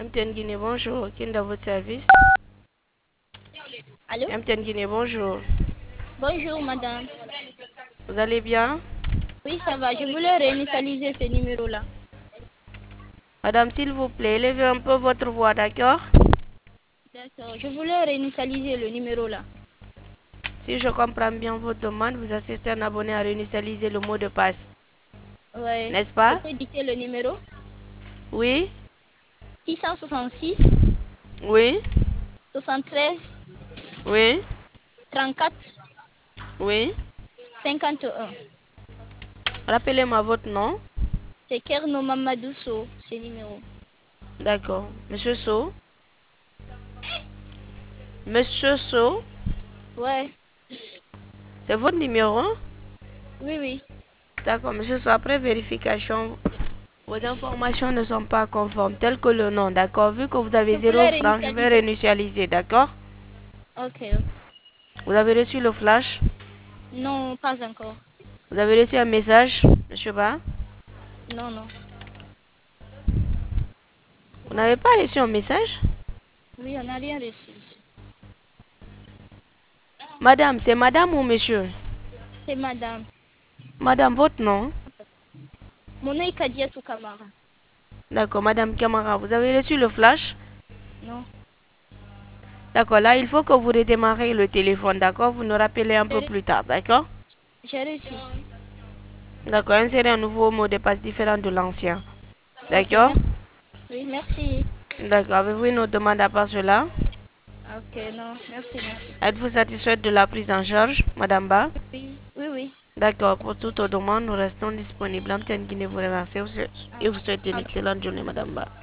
MTN Guinée, bonjour. Qui est dans votre service? Allô? MTN Guinée, bonjour. Bonjour, madame. Vous allez bien? Oui, ça va. Je voulais réinitialiser ce numéro-là. Madame, s'il vous plaît, élevez un peu votre voix, d'accord? D'accord. Je voulais réinitialiser le numéro-là. Si je comprends bien votre demande, vous assistez un abonné à réinitialiser le mot de passe. Ouais. N'est-ce Je pas? peux dicter le numéro? Oui? 666 Oui? 73 Oui? 34 Oui? 51. Rappelez-moi votre nom. C'est Kerno Mamadou Sow, ce numéro. D'accord. Monsieur So. Monsieur So, Ouais. c'est votre numéro? Oui, oui. D'accord, monsieur So, après vérification, vos informations ne sont pas conformes, telles que le nom, d'accord? Vu que vous avez Je 0 voulais francs, je vais réinitialiser. réinitialiser, d'accord? Ok. Vous avez reçu le flash? Non, pas encore. Vous avez reçu un message, monsieur Ba? Non, non. Vous n'avez pas reçu un message? Oui, on n'a rien reçu. Madame, c'est madame ou monsieur? C'est madame. Madame, votre nom? Mon nom est Kadiatou Kamara. D'accord, madame Camara, vous avez reçu le flash? Non. D'accord, là, il faut que vous redémarrez le téléphone, d'accord? Vous nous rappelez un peu plus tard, d'accord? J'ai reçu. D'accord, insérez un nouveau mot de passe différent de l'ancien. Ok, D'accord? merci. Oui, merci. D'accord, avez-vous une autre demande à part cela? Ok, non, merci, merci. Êtes-vous satisfaite de la prise en charge, madame Ba? Oui, oui, oui. D'accord, pour toute autre demande, nous restons disponibles. Antenne Guinée vous remercie et vous souhaite une Ah, excellente journée, madame Ba.